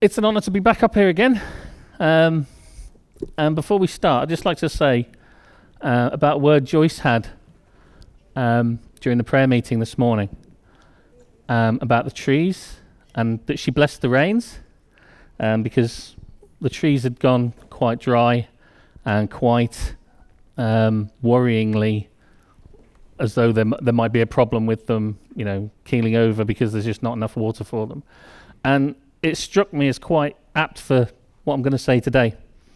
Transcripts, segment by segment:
It's an honour to be back up here again. And before we start, I'd just like to say about a word Joyce had during the prayer meeting this morning about the trees, and that she blessed the rains because the trees had gone quite dry and quite worryingly as though there might be a problem with them, keeling over because there's just not enough water for them. And it struck me as quite apt for what I'm going to say today.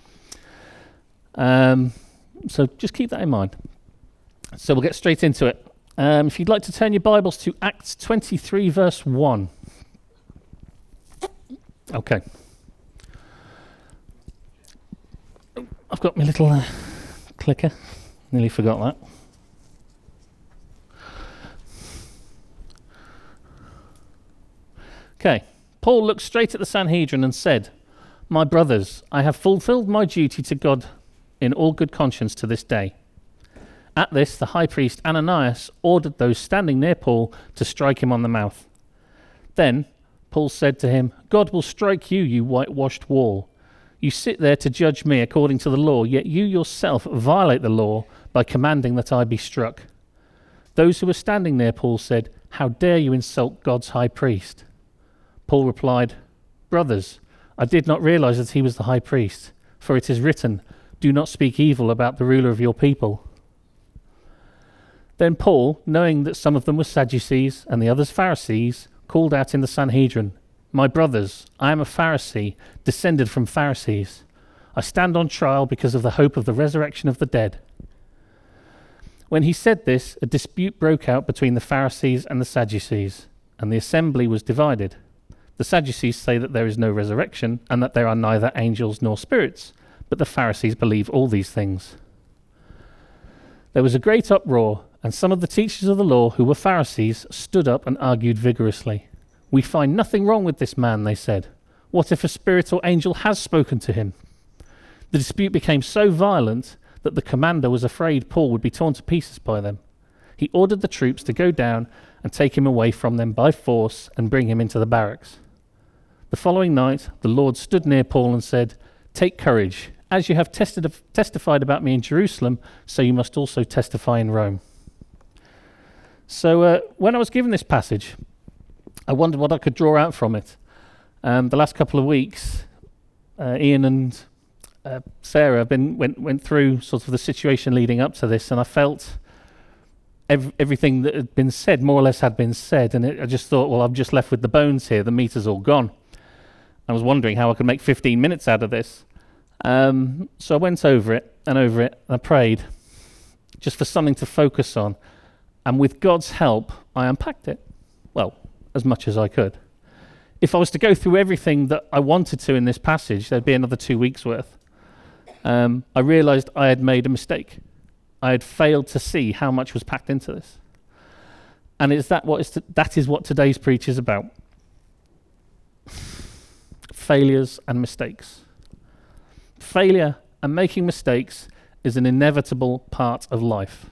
So just keep that in mind. So we'll get straight into it. If you'd like to turn your Bibles to Acts 23 verse 1. Okay. I've got my little clicker. Nearly forgot that. Okay. Paul looked straight at the Sanhedrin and said, "My brothers, I have fulfilled my duty to God in all good conscience to this day." At this, the high priest Ananias ordered those standing near Paul to strike him on the mouth. Then Paul said to him, "God will strike you, you whitewashed wall. You sit there to judge me according to the law, yet you yourself violate the law by commanding that I be struck." Those who were standing near Paul said, "How dare you insult God's high priest?" Paul replied, "Brothers, I did not realize that he was the high priest, for it is written, 'Do not speak evil about the ruler of your people.'" Then Paul, knowing that some of them were Sadducees and the others Pharisees, called out in the Sanhedrin, "My brothers, I am a Pharisee, descended from Pharisees. I stand on trial because of the hope of the resurrection of the dead." When he said this, a dispute broke out between the Pharisees and the Sadducees, and the assembly was divided. The Sadducees say that there is no resurrection and that there are neither angels nor spirits, but the Pharisees believe all these things. There was a great uproar, and some of the teachers of the law who were Pharisees stood up and argued vigorously. "We find nothing wrong with this man," they said. "What if a spirit or angel has spoken to him?" The dispute became so violent that the commander was afraid Paul would be torn to pieces by them. He ordered the troops to go down and take him away from them by force and bring him into the barracks. The following night, the Lord stood near Paul and said, "Take courage. As you have testified about me in Jerusalem, so you must also testify in Rome." So when I was given this passage, I wondered what I could draw out from it. The last couple of weeks, Ian and Sarah went through sort of the situation leading up to this, and I felt everything that had been said more or less had been said, and I just thought, well, I'm just left with the bones here. The meat is all gone. I was wondering how I could make 15 minutes out of this. So I went over it, and I prayed just for something to focus on. And with God's help, I unpacked it. Well, as much as I could. If I was to go through everything that I wanted to in this passage, there'd be another 2 weeks worth. I realized I had made a mistake. I had failed to see how much was packed into this. And that is what today's preach is about. Failures and mistakes. Failure and making mistakes is an inevitable part of life.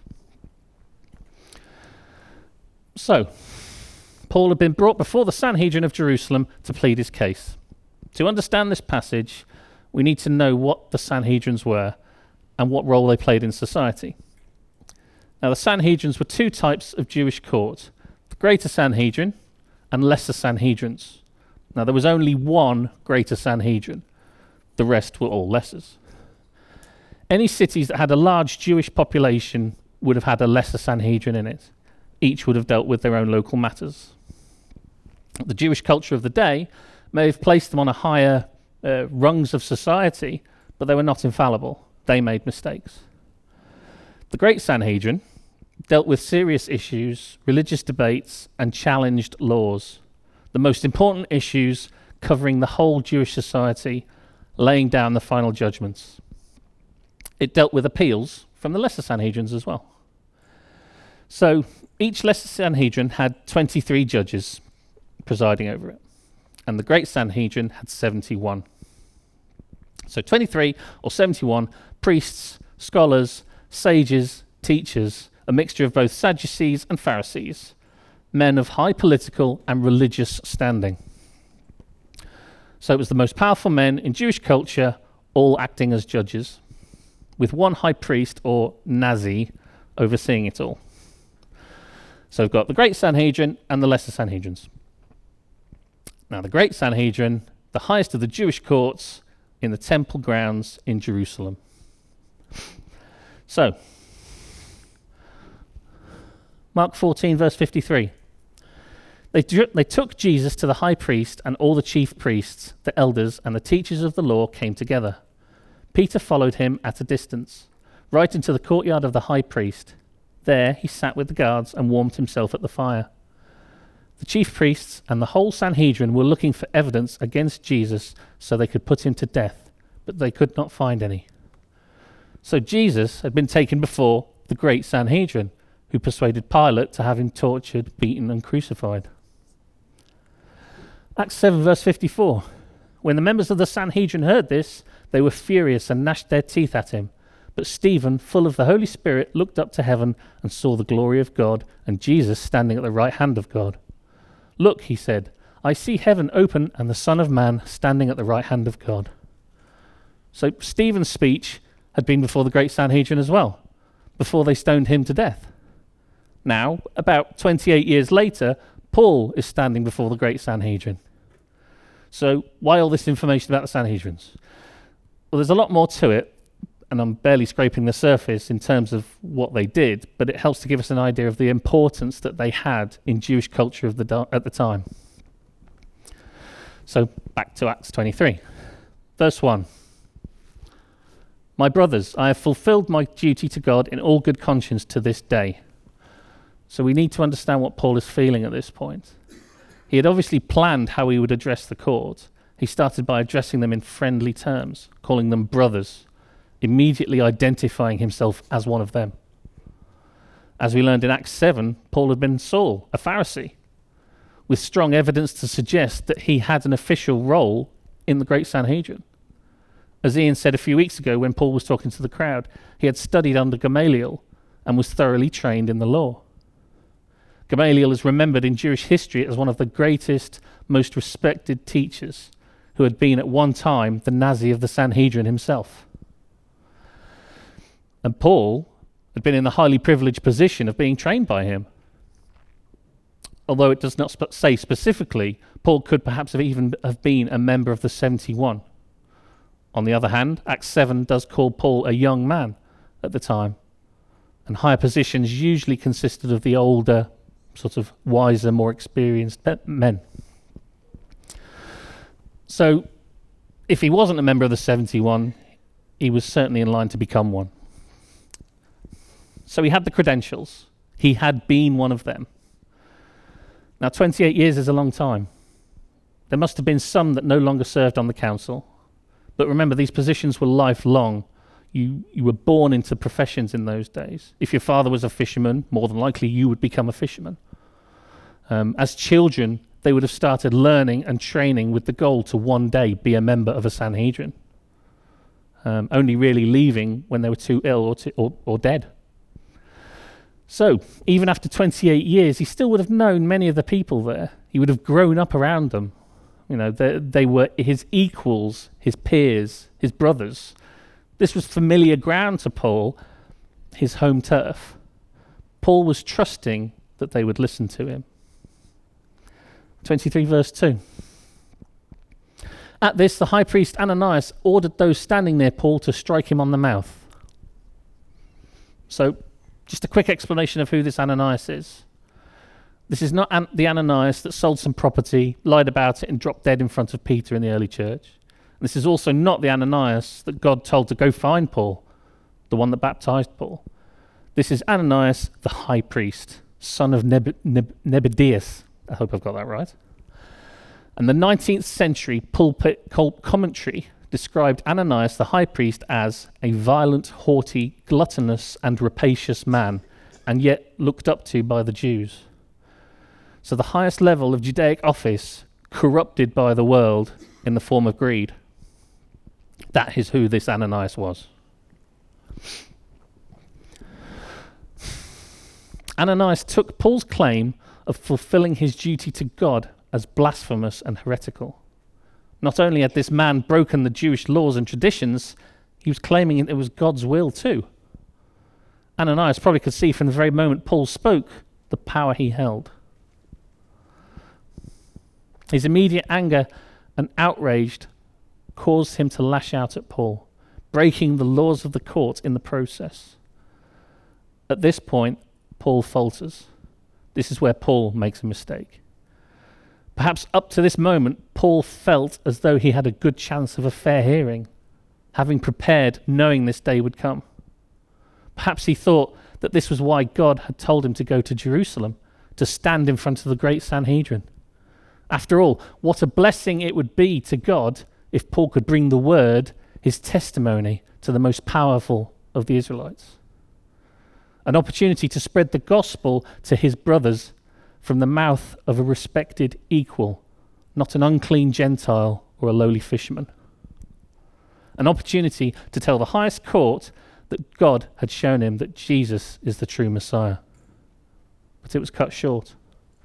So, Paul had been brought before the Sanhedrin of Jerusalem to plead his case. To understand this passage, we need to know what the Sanhedrins were and what role they played in society. Now, the Sanhedrins were two types of Jewish court, the Greater Sanhedrin and Lesser Sanhedrins. Now, there was only one Greater Sanhedrin. The rest were all Lessers. Any cities that had a large Jewish population would have had a Lesser Sanhedrin in it. Each would have dealt with their own local matters. The Jewish culture of the day may have placed them on a higher rungs of society, but they were not infallible. They made mistakes. The Great Sanhedrin dealt with serious issues, religious debates, and challenged laws. The most important issues covering the whole Jewish society, laying down the final judgments. It dealt with appeals from the Lesser Sanhedrins as well. So each Lesser Sanhedrin had 23 judges presiding over it, and the Great Sanhedrin had 71. So 23 or 71 priests, scholars, sages, teachers, a mixture of both Sadducees and Pharisees, men of high political and religious standing. So it was the most powerful men in Jewish culture, all acting as judges, with one high priest, or Nazi, overseeing it all. So we've got the Great Sanhedrin and the Lesser Sanhedrins. Now, the Great Sanhedrin, the highest of the Jewish courts in the temple grounds in Jerusalem. So, Mark 14, verse 53. They took Jesus to the high priest, and all the chief priests, the elders, and the teachers of the law came together. Peter followed him at a distance, right into the courtyard of the high priest. There he sat with the guards and warmed himself at the fire. The chief priests and the whole Sanhedrin were looking for evidence against Jesus so they could put him to death, but they could not find any. So Jesus had been taken before the great Sanhedrin, who persuaded Pilate to have him tortured, beaten, and crucified. Acts 7, verse 54. When the members of the Sanhedrin heard this, they were furious and gnashed their teeth at him. But Stephen, full of the Holy Spirit, looked up to heaven and saw the glory of God and Jesus standing at the right hand of God. Look, he said, I see heaven open and the Son of Man standing at the right hand of God. So Stephen's speech had been before the great Sanhedrin as well, before they stoned him to death. Now, about 28 years later, Paul is standing before the great Sanhedrin. So why all this information about the Sanhedrins? Well, there's a lot more to it, and I'm barely scraping the surface in terms of what they did, but it helps to give us an idea of the importance that they had in Jewish culture at the time. So back to Acts 23, verse 1. My brothers, I have fulfilled my duty to God in all good conscience to this day. So we need to understand what Paul is feeling at this point. He had obviously planned how he would address the court. He started by addressing them in friendly terms, calling them brothers, immediately identifying himself as one of them. As we learned in Acts 7, Paul had been Saul, a Pharisee, with strong evidence to suggest that he had an official role in the great Sanhedrin. As Ian said a few weeks ago when Paul was talking to the crowd, he had studied under Gamaliel and was thoroughly trained in the law. Gamaliel is remembered in Jewish history as one of the greatest, most respected teachers, who had been at one time the Nazi of the Sanhedrin himself. And Paul had been in the highly privileged position of being trained by him. Although it does not say specifically, Paul could perhaps have been a member of the 71. On the other hand, Acts 7 does call Paul a young man at the time, and higher positions usually consisted of the older, sort of wiser, more experienced men. So, if he wasn't a member of the 71, he was certainly in line to become one. So he had the credentials. He had been one of them. Now, 28 years is a long time. There must have been some that no longer served on the council. But remember, these positions were lifelong. You were born into professions in those days. If your father was a fisherman, more than likely you would become a fisherman. As children, they would have started learning and training with the goal to one day be a member of a Sanhedrin. Only really leaving when they were too ill or dead. So, even after 28 years, he still would have known many of the people there. He would have grown up around them. You know, they were his equals, his peers, his brothers. This was familiar ground to Paul, his home turf. Paul was trusting that they would listen to him. 23 verse 2. At this, the high priest Ananias ordered those standing near Paul to strike him on the mouth. So, just a quick explanation of who this Ananias is. This is not the Ananias that sold some property, lied about it, and dropped dead in front of Peter in the early church. And this is also not the Ananias that God told to go find Paul, the one that baptized Paul. This is Ananias, the high priest, son of Nebuchadnezzar. I hope I've got that right. And the 19th century pulpit commentary described Ananias the high priest as a violent, haughty, gluttonous, and rapacious man, and yet looked up to by the Jews. So the highest level of Judaic office corrupted by the world in the form of greed. That is who this Ananias was. Ananias took Paul's claim of fulfilling his duty to God as blasphemous and heretical. Not only had this man broken the Jewish laws and traditions, he was claiming it was God's will too. Ananias probably could see from the very moment Paul spoke the power he held. His immediate anger and outrage caused him to lash out at Paul, breaking the laws of the court in the process. At this point, Paul falters. This is where Paul makes a mistake. Perhaps up to this moment, Paul felt as though he had a good chance of a fair hearing, having prepared, knowing this day would come. Perhaps he thought that this was why God had told him to go to Jerusalem, to stand in front of the great Sanhedrin. After all, what a blessing it would be to God if Paul could bring the word, his testimony, to the most powerful of the Israelites. An opportunity to spread the gospel to his brothers from the mouth of a respected equal, not an unclean Gentile or a lowly fisherman. An opportunity to tell the highest court that God had shown him that Jesus is the true Messiah. But it was cut short.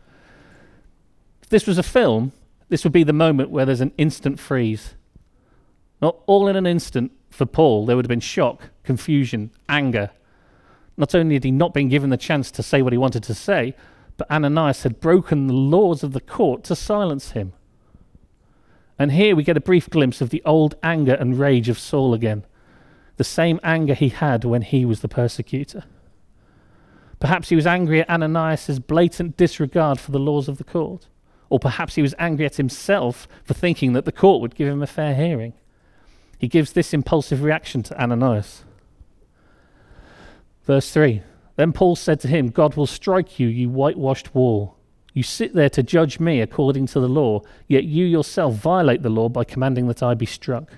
If this was a film, this would be the moment where there's an instant freeze. Not all in an instant for Paul, there would have been shock, confusion, anger. Not only had he not been given the chance to say what he wanted to say, but Ananias had broken the laws of the court to silence him. And here we get a brief glimpse of the old anger and rage of Saul again, the same anger he had when he was the persecutor. Perhaps he was angry at Ananias' blatant disregard for the laws of the court, or perhaps he was angry at himself for thinking that the court would give him a fair hearing. He gives this impulsive reaction to Ananias. Verse 3, then Paul said to him, God will strike you, you whitewashed wall. You sit there to judge me according to the law, yet you yourself violate the law by commanding that I be struck.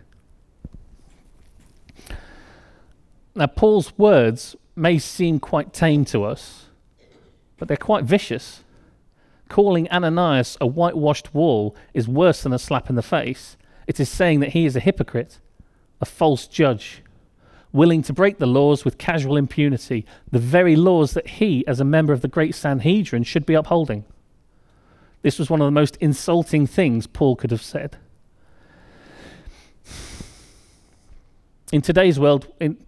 Now, Paul's words may seem quite tame to us, but they're quite vicious. Calling Ananias a whitewashed wall is worse than a slap in the face. It is saying that he is a hypocrite, a false judge, willing to break the laws with casual impunity, the very laws that he, as a member of the great Sanhedrin, should be upholding. This was one of the most insulting things Paul could have said. In today's world,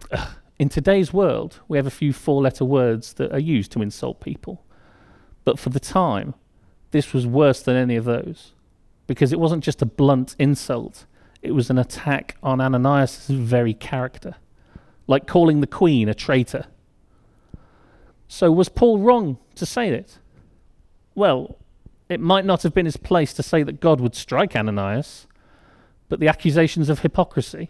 we have a few four-letter words that are used to insult people. But for the time, this was worse than any of those, because it wasn't just a blunt insult. It was an attack on Ananias' very character, like calling the queen a traitor. So was Paul wrong to say it? Well, it might not have been his place to say that God would strike Ananias, but the accusations of hypocrisy,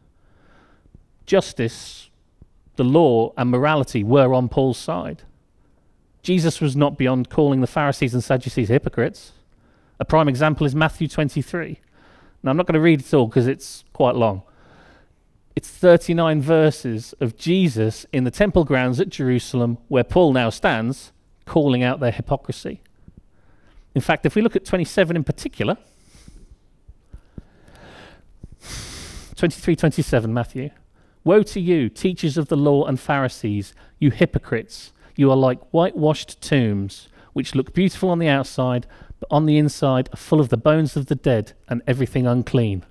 justice, the law, and morality were on Paul's side. Jesus was not beyond calling the Pharisees and Sadducees hypocrites. A prime example is Matthew 23. Now, I'm not going to read it all because it's quite long. It's 39 verses of Jesus in the temple grounds at Jerusalem, where Paul now stands, calling out their hypocrisy. In fact, if we look at 27 in particular, 23-27, Matthew. Woe to you, teachers of the law and Pharisees, you hypocrites! You are like whitewashed tombs, which look beautiful on the outside, but on the inside are full of the bones of the dead and everything unclean.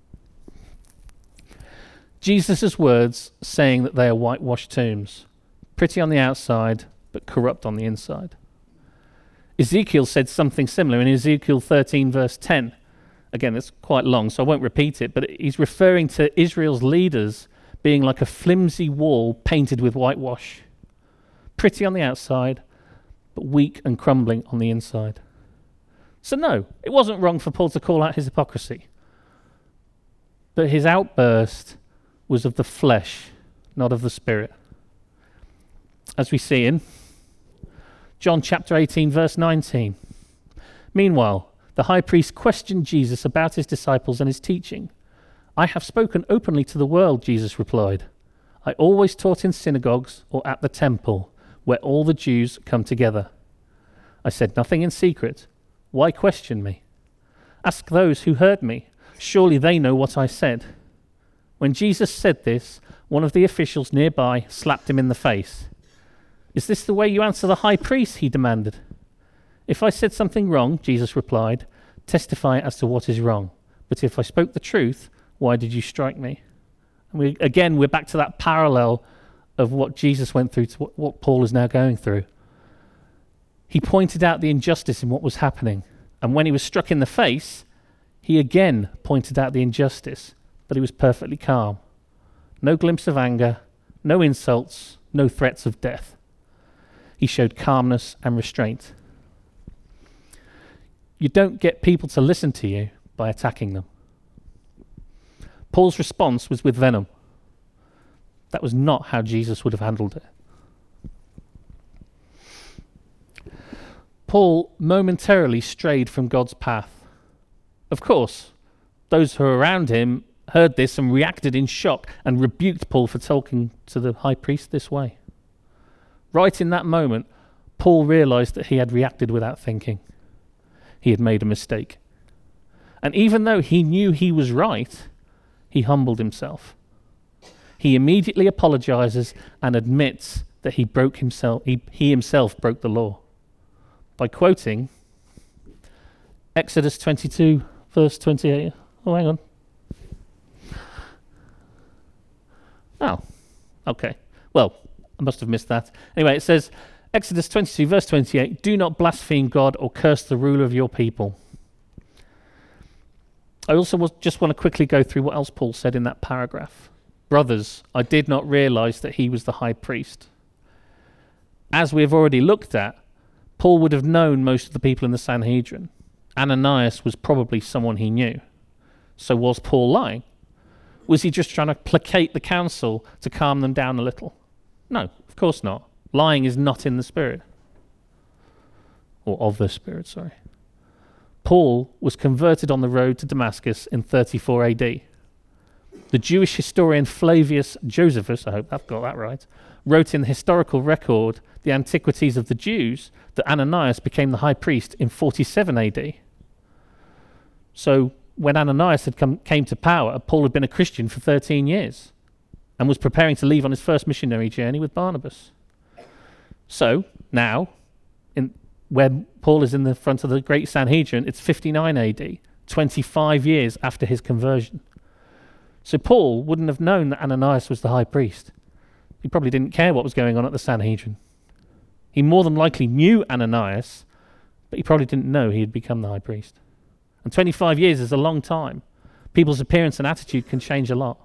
Jesus' words saying that they are whitewashed tombs, pretty on the outside, but corrupt on the inside. Ezekiel said something similar in Ezekiel 13 verse 10. Again, it's quite long, so I won't repeat it, but he's referring to Israel's leaders being like a flimsy wall painted with whitewash. Pretty on the outside, but weak and crumbling on the inside. So no, it wasn't wrong for Paul to call out his hypocrisy. But his outburst was of the flesh, not of the spirit. As we see in John chapter 18, verse 19. Meanwhile, the high priest questioned Jesus about his disciples and his teaching. I have spoken openly to the world, Jesus replied. I always taught in synagogues or at the temple, where all the Jews come together. I said nothing in secret. Why question me? Ask those who heard me. Surely they know what I said. When Jesus said this, one of the officials nearby slapped him in the face. Is this the way you answer the high priest? He demanded. If I said something wrong, Jesus replied, testify as to what is wrong. But if I spoke the truth, why did you strike me? And we're back to that parallel of what Jesus went through to what Paul is now going through. He pointed out the injustice in what was happening. And when he was struck in the face, he again pointed out the injustice, but he was perfectly calm. No glimpse of anger, no insults, no threats of death. He showed calmness and restraint. You don't get people to listen to you by attacking them. Paul's response was with venom. That was not how Jesus would have handled it. Paul momentarily strayed from God's path. Of course, those who were around him heard this and reacted in shock and rebuked Paul for talking to the high priest this way. Right in that moment, Paul realized that he had reacted without thinking. He had made a mistake. And even though he knew he was right, he humbled himself. He immediately apologizes and admits that he himself broke the law by quoting Exodus 22, verse 28. Oh, hang on. Oh, okay. Well, I must have missed that. Anyway, it says, Exodus 22, verse 28, do not blaspheme God or curse the ruler of your people. I also just want to quickly go through what else Paul said in that paragraph. Brothers, I did not realize that he was the high priest. As we have already looked at, Paul would have known most of the people in the Sanhedrin. Ananias was probably someone he knew. So was Paul lying? Was he just trying to placate the council to calm them down a little? No, of course not. Lying is not in the spirit. Or of the spirit, sorry. Paul was converted on the road to Damascus in 34 AD. The Jewish historian Flavius Josephus, I hope I've got that right, wrote in the historical record, The Antiquities of the Jews, that Ananias became the high priest in 47 AD. So when Ananias came to power, Paul had been a Christian for 13 years and was preparing to leave on his first missionary journey with Barnabas. So now, when Paul is in the front of the Great Sanhedrin, it's 59 AD, 25 years after his conversion. So Paul wouldn't have known that Ananias was the high priest. He probably didn't care what was going on at the Sanhedrin. He more than likely knew Ananias, but he probably didn't know he had become the high priest. And 25 years is a long time. People's appearance and attitude can change a lot.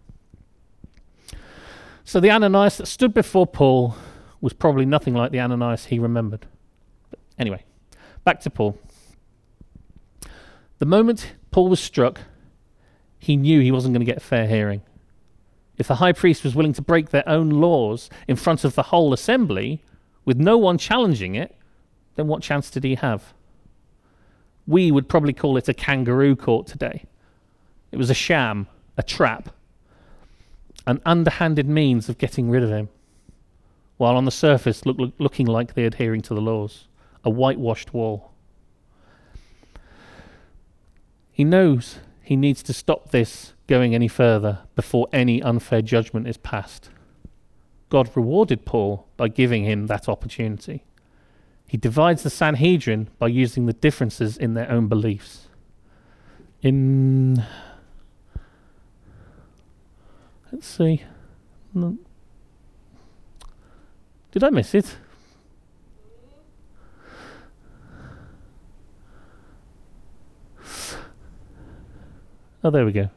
So the Ananias that stood before Paul was probably nothing like the Ananias he remembered. But anyway, back to Paul. The moment Paul was struck, he knew he wasn't going to get a fair hearing. If the high priest was willing to break their own laws in front of the whole assembly, with no one challenging it, then what chance did he have? We would probably call it a kangaroo court today. It was a sham, a trap, an underhanded means of getting rid of him, while on the surface looking like they're adhering to the laws, a whitewashed wall. He knows he needs to stop this going any further before any unfair judgment is passed. God rewarded Paul by giving him that opportunity. He divides the Sanhedrin by using the differences in their own beliefs. Let's see. Did I miss it? Oh, there we go.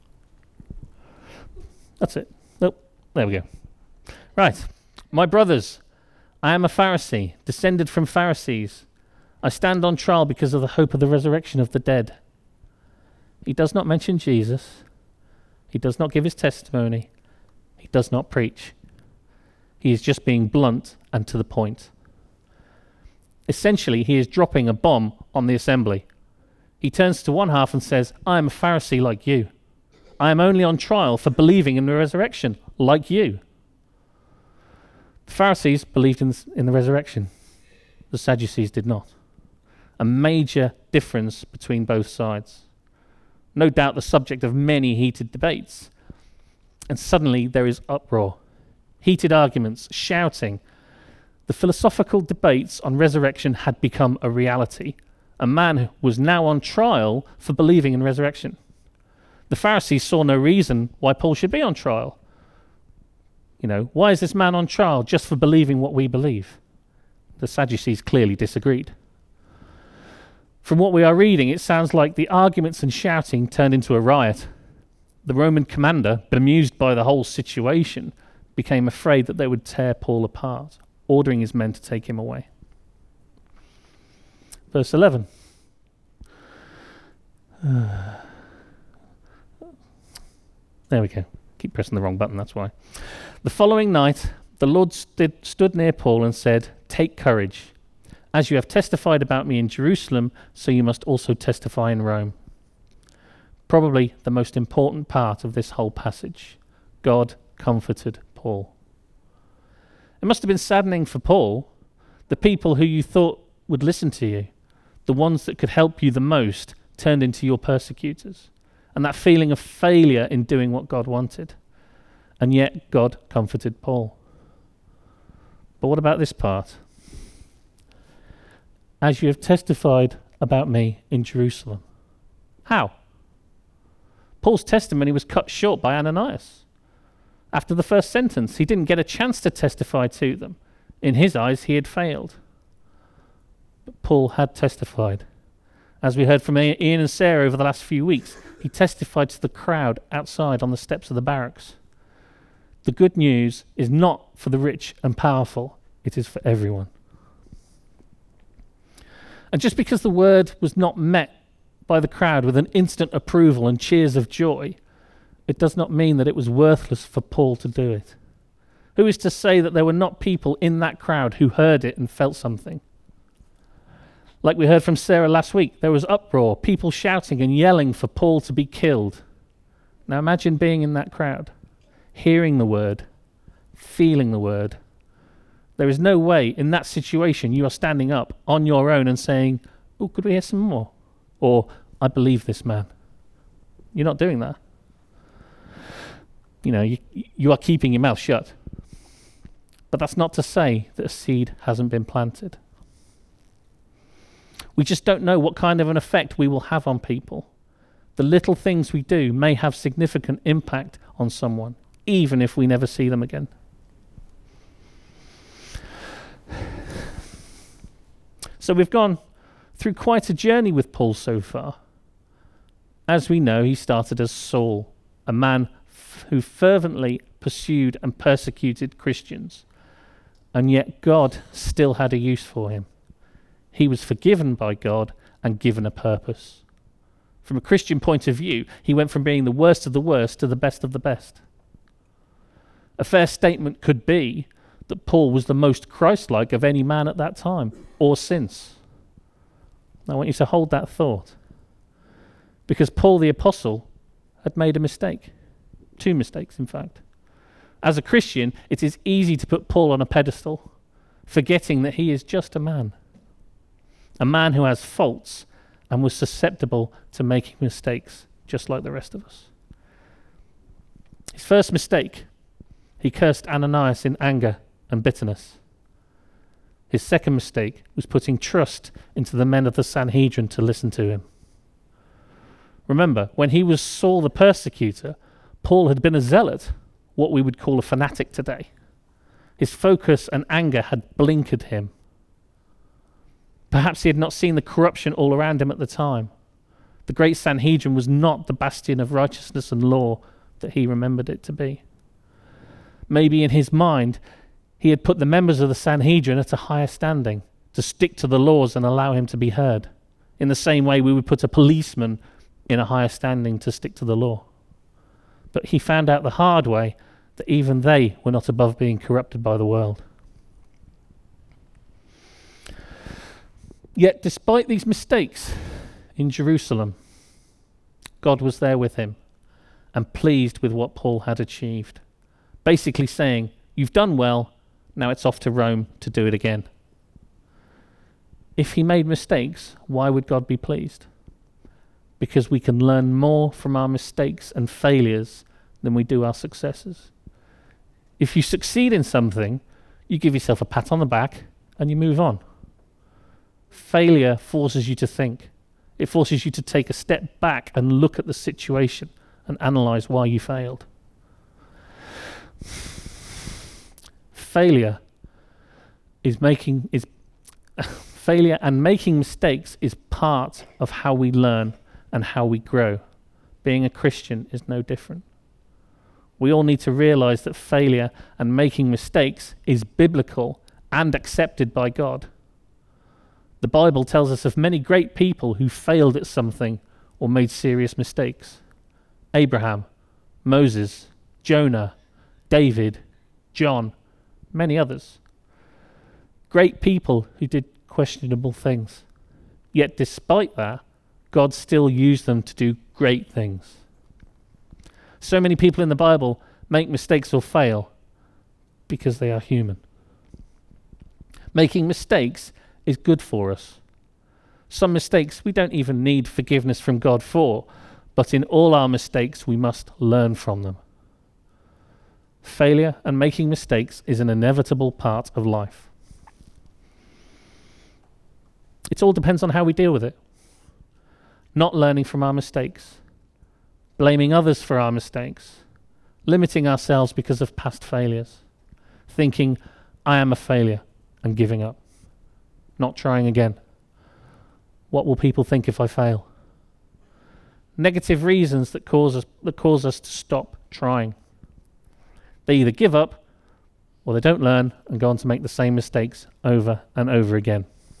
That's it. Nope. There we go. Right. My brothers, I am a Pharisee, descended from Pharisees. I stand on trial because of the hope of the resurrection of the dead. He does not mention Jesus. He does not give his testimony. He does not preach. He is just being blunt and to the point. Essentially, he is dropping a bomb on the assembly. He turns to one half and says, I am a Pharisee like you. I am only on trial for believing in the resurrection like you. The Pharisees believed in the resurrection. The Sadducees did not. A major difference between both sides. No doubt the subject of many heated debates. And suddenly there is uproar. Heated arguments, shouting. The philosophical debates on resurrection had become a reality. a man who was now on trial for believing in resurrection. The Pharisees saw no reason why Paul should be on trial. Why is this man on trial just for believing what we believe? The Sadducees clearly disagreed. From what we are reading, it sounds like the arguments and shouting turned into a riot. The Roman commander, bemused by the whole situation, became afraid that they would tear Paul apart, ordering his men to take him away. Verse 11. There we go. Keep pressing the wrong button, that's why. The following night, the Lord stood near Paul and said, "Take courage. As you have testified about me in Jerusalem, so you must also testify in Rome." Probably the most important part of this whole passage. God comforted Paul. It must have been saddening for Paul. The people who you thought would listen to you, the ones that could help you the most, turned into your persecutors. And that feeling of failure in doing what God wanted. And yet God comforted Paul. But what about this part? As you have testified about me in Jerusalem. How? Paul's testimony was cut short by Ananias. After the first sentence, he didn't get a chance to testify to them. In his eyes, he had failed. But Paul had testified. As we heard from Ian and Sarah over the last few weeks, he testified to the crowd outside on the steps of the barracks. The good news is not for the rich and powerful, it is for everyone. And just because the word was not met by the crowd with an instant approval and cheers of joy, it does not mean that it was worthless for Paul to do it. Who is to say that there were not people in that crowd who heard it and felt something? Like we heard from Sarah last week, there was uproar, people shouting and yelling for Paul to be killed. Now imagine being in that crowd, hearing the word, feeling the word. There is no way in that situation you are standing up on your own and saying, "Oh, could we hear some more?" Or, "I believe this man." You're not doing that. You are keeping your mouth shut. But that's not to say that a seed hasn't been planted. We just don't know what kind of an effect we will have on people. The little things we do may have significant impact on someone, even if we never see them again. So we've gone through quite a journey with Paul so far. As we know, he started as Saul, a man who fervently pursued and persecuted Christians, and yet God still had a use for him. He was forgiven by God and given a purpose. From a Christian point of view, he went from being the worst of the worst to the best of the best. A fair statement could be that Paul was the most Christ-like of any man at that time, or since. I want you to hold that thought. Because Paul the Apostle had made a mistake. 2 mistakes, in fact. As a Christian, it is easy to put Paul on a pedestal, forgetting that he is just a man who has faults and was susceptible to making mistakes, just like the rest of us. His first mistake, he cursed Ananias in anger and bitterness. His second mistake was putting trust into the men of the Sanhedrin to listen to him. Remember, when he was Saul the persecutor, Paul had been a zealot, what we would call a fanatic today. His focus and anger had blinkered him. Perhaps he had not seen the corruption all around him at the time. The great Sanhedrin was not the bastion of righteousness and law that he remembered it to be. Maybe in his mind, he had put the members of the Sanhedrin at a higher standing, to stick to the laws and allow him to be heard, in the same way we would put a policeman in a higher standing to stick to the law. But he found out the hard way that even they were not above being corrupted by the world. Yet despite these mistakes in Jerusalem, God was there with him and pleased with what Paul had achieved. Basically saying, you've done well, now it's off to Rome to do it again. If he made mistakes, why would God be pleased? Because we can learn more from our mistakes and failures than we do our successes. If you succeed in something, you give yourself a pat on the back and you move on. Failure forces you to think. It forces you to take a step back and look at the situation and analyze why you failed. Failure and making mistakes is part of how we learn and how we grow. Being a Christian is no different. We all need to realize that failure and making mistakes is biblical and accepted by God. The Bible tells us of many great people who failed at something or made serious mistakes. Abraham, Moses, Jonah, David, John, many others. Great people who did questionable things. Yet despite that, God still used them to do great things. So many people in the Bible make mistakes or fail because they are human. Making mistakes is good for us. Some mistakes we don't even need forgiveness from God for, but in all our mistakes we must learn from them. Failure and making mistakes is an inevitable part of life. It all depends on how we deal with it. Not learning from our mistakes, blaming others for our mistakes, limiting ourselves because of past failures, thinking, I am a failure, and giving up, not trying again. What will people think if I fail? Negative reasons that cause us to stop trying. They either give up or they don't learn and go on to make the same mistakes over and over again.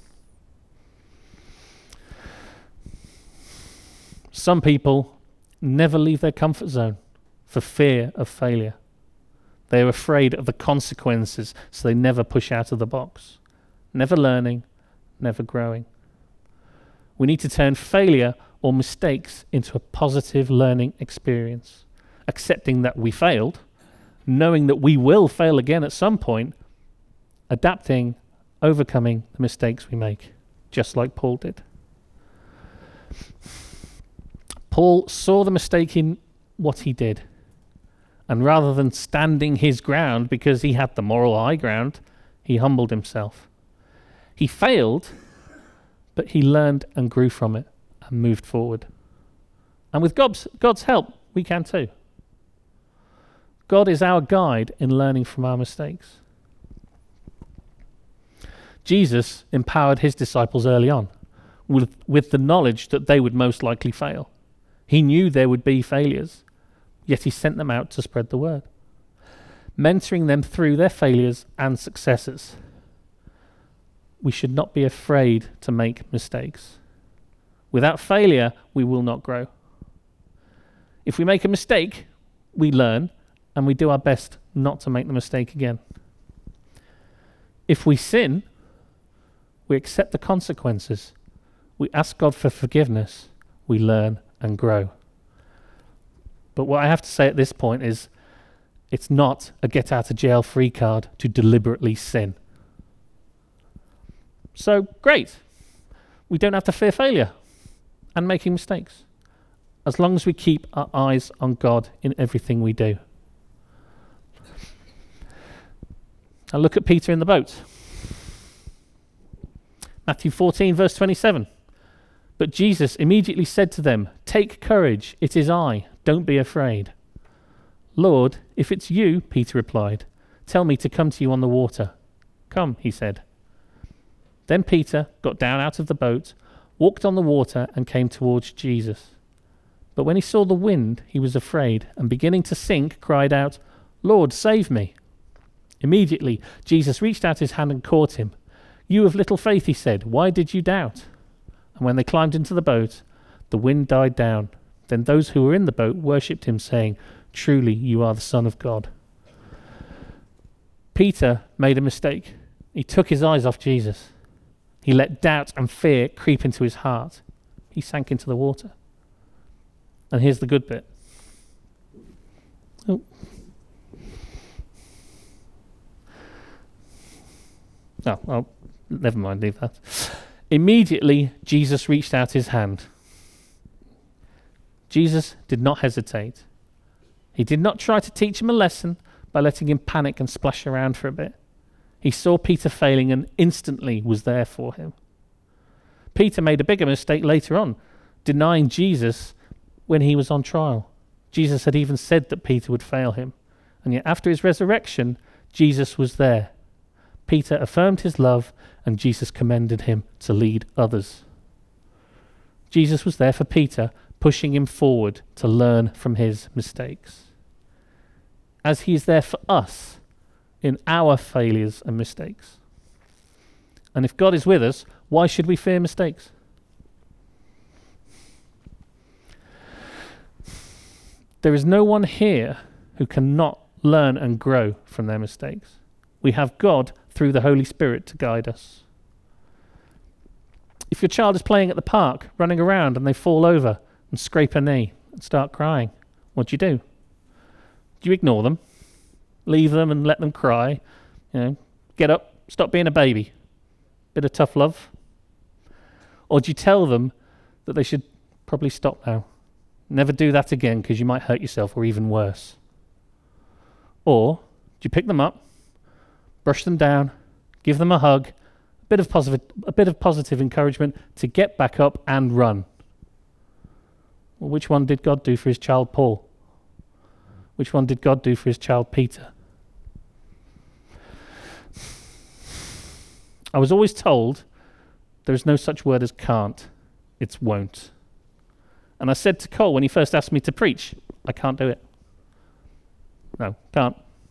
Some people never leave their comfort zone for fear of failure. They are afraid of the consequences, so they never push out of the box. Never learning, never growing. We need to turn failure or mistakes into a positive learning experience, accepting that we failed, knowing that we will fail again at some point, adapting, overcoming the mistakes we make, just like Paul did. Paul saw the mistake in what he did, and rather than standing his ground because he had the moral high ground, he humbled himself. He failed, but he learned and grew from it and moved forward. And with God's help, we can too. God is our guide in learning from our mistakes. Jesus empowered his disciples early on with the knowledge that they would most likely fail. He knew there would be failures, yet he sent them out to spread the word, mentoring them through their failures and successes. We should not be afraid to make mistakes. Without failure, we will not grow. If we make a mistake, we learn, and we do our best not to make the mistake again. If we sin, we accept the consequences. We ask God for forgiveness. We learn and grow. But what I have to say at this point is, it's not a get out of jail free card to deliberately sin. So great, we don't have to fear failure and making mistakes, as long as we keep our eyes on God in everything we do. Now look at Peter in the boat. Matthew 14 verse 27. But Jesus immediately said to them, "Take courage, it is I, don't be afraid." "Lord, if it's you," Peter replied, "tell me to come to you on the water." "Come," he said. Then Peter got down out of the boat, walked on the water and came towards Jesus. But when he saw the wind, he was afraid, and beginning to sink, cried out, "Lord, save me." Immediately Jesus reached out his hand and caught him. "You of little faith," he said, "why did you doubt?" And when they climbed into the boat, the wind died down. Then those who were in the boat worshipped him, saying, "Truly you are the Son of God." Peter made a mistake. He took his eyes off Jesus. He let doubt and fear creep into his heart. He sank into the water. And here's the good bit. Oh, never mind, leave that. Immediately, Jesus reached out his hand. Jesus did not hesitate. He did not try to teach him a lesson by letting him panic and splash around for a bit. He saw Peter failing and instantly was there for him. Peter made a bigger mistake later on, denying Jesus when he was on trial. Jesus had even said that Peter would fail him. And yet after his resurrection, Jesus was there. Peter affirmed his love, and Jesus commended him to lead others. Jesus was there for Peter, pushing him forward to learn from his mistakes. As he is there for us in our failures and mistakes. And if God is with us, why should we fear mistakes? There is no one here who cannot learn and grow from their mistakes. We have God through the Holy Spirit to guide us. If your child is playing at the park, running around, and they fall over and scrape a knee and start crying, what do? Do you ignore them? Leave them and let them cry? Get up, stop being a baby. Bit of tough love? Or do you tell them that they should probably stop now? Never do that again because you might hurt yourself, or even worse. Or do you pick them up, brush them down, give them a hug, a bit of positive encouragement to get back up and run? Well, which one did God do for his child Paul? Which one did God do for his child Peter? I was always told there is no such word as can't, it's won't. And I said to Cole when he first asked me to preach, I can't do it. No, can't.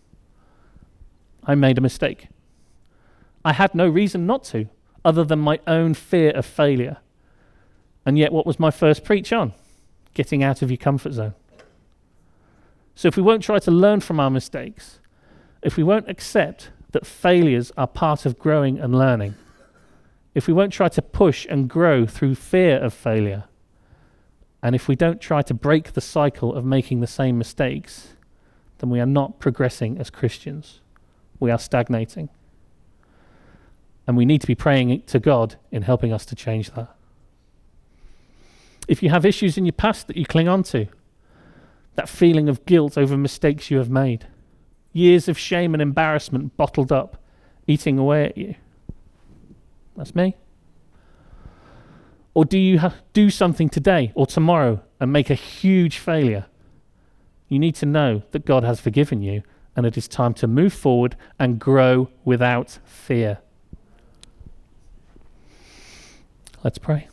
I made a mistake. I had no reason not to, other than my own fear of failure. And yet what was my first preach on? Getting out of your comfort zone. So if we won't try to learn from our mistakes, if we won't accept that failures are part of growing and learning, if we won't try to push and grow through fear of failure, and if we don't try to break the cycle of making the same mistakes, then we are not progressing as Christians. We are stagnating. And we need to be praying to God in helping us to change that. If you have issues in your past that you cling on to, that feeling of guilt over mistakes you have made, years of shame and embarrassment bottled up, eating away at you, that's me. Or do you do something today or tomorrow and make a huge failure? You need to know that God has forgiven you, and it is time to move forward and grow without fear. Let's pray.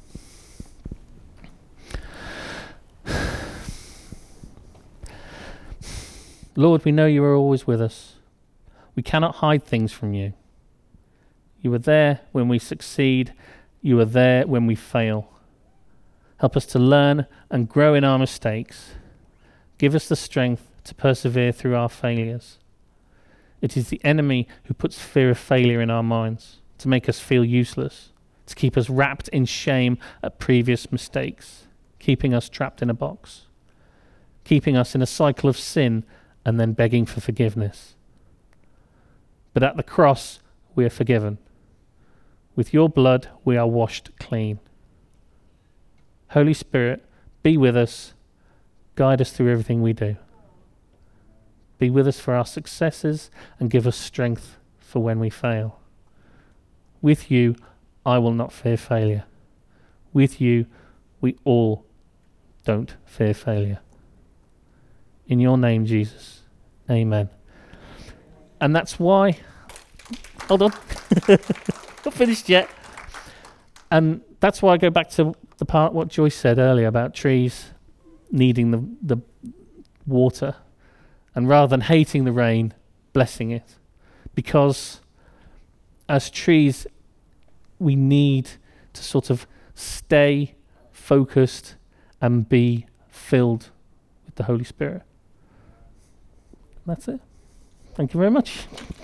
Lord, we know you are always with us. We cannot hide things from you. You are there when we succeed. You are there when we fail. Help us to learn and grow in our mistakes. Give us the strength to persevere through our failures. It is the enemy who puts fear of failure in our minds to make us feel useless, to keep us wrapped in shame at previous mistakes, keeping us trapped in a box, keeping us in a cycle of sin and then begging for forgiveness. But at the cross, we are forgiven. With your blood, we are washed clean. Holy Spirit, be with us. Guide us through everything we do. Be with us for our successes and give us strength for when we fail. With you, I will not fear failure. With you, we all don't fear failure. In your name, Jesus. Amen. And that's why... Hold on. Not finished yet. And that's why I go back to the part what Joyce said earlier about trees needing the water, and rather than hating the rain, blessing it. Because as trees, we need to sort of stay focused and be filled with the Holy Spirit. That's it. Thank you very much.